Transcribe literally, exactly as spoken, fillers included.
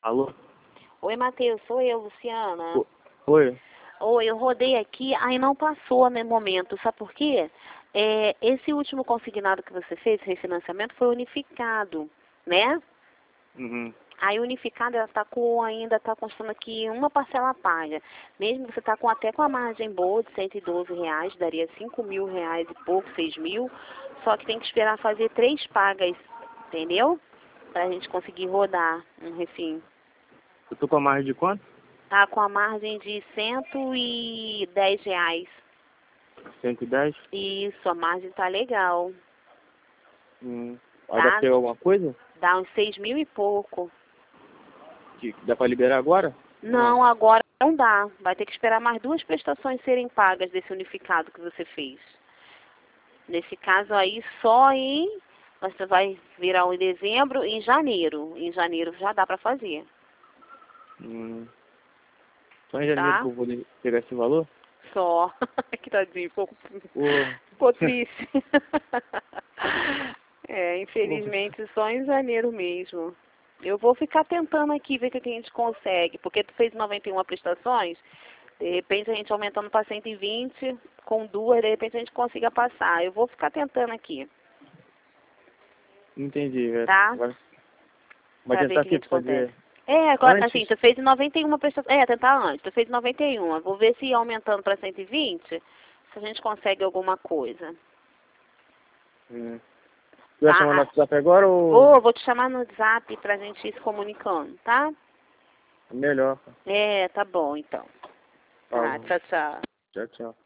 Alô? Oi, Matheus, sou eu, Luciana. O- Oi? Oi, eu rodei aqui, aí não passou no momento, sabe por quê? É, esse último consignado que você fez, refinanciamento, foi unificado, né? Uhum. Aí unificado, ela está com, ainda está constando aqui uma parcela paga. Mesmo você está com até com a margem boa de cento e doze reais, daria cinco mil reais e pouco, seis mil, só que tem que esperar fazer três pagas, entendeu? Pra gente conseguir rodar um refim. Eu tô com a margem de quanto? Tá com a margem de cento e dez reais. cento e dez? Isso, a margem tá legal. Hum. Aí dá Tá? pra pegar alguma coisa? Dá uns seis mil e pouco. Que que dá pra liberar agora? Não, agora não dá. Vai ter que esperar mais duas prestações serem pagas desse unificado que você fez. Nesse caso aí, só em... Você vai virar em dezembro e em janeiro. Em janeiro já dá pra fazer. Hum. Só em janeiro Tá? que eu vou pegar esse valor? Só. Que tadinho, ficou, Porra. ficou triste. É, infelizmente só em janeiro mesmo. Eu vou ficar tentando aqui ver o que a gente consegue, porque tu fez noventa e uma prestações, de repente a gente aumentando para cento e vinte, com duas, de repente a gente consiga passar. Eu vou ficar tentando aqui, Entendi. É. tá? Vai, vai Pra ver o tentar que a aqui gente consegue. fazer É, agora, assim, antes? tu fez noventa e uma prestações, é, tentar antes, tu fez noventa e uma, vou ver se aumentando para cento e vinte, se a gente consegue alguma coisa. Hum. Tu vai chamar no Tá? WhatsApp agora ou... Vou, vou te chamar no WhatsApp pra gente ir se comunicando, tá? Melhor. É, tá bom então. Tá Tá, bom. tchau, tchau. Tchau, tchau.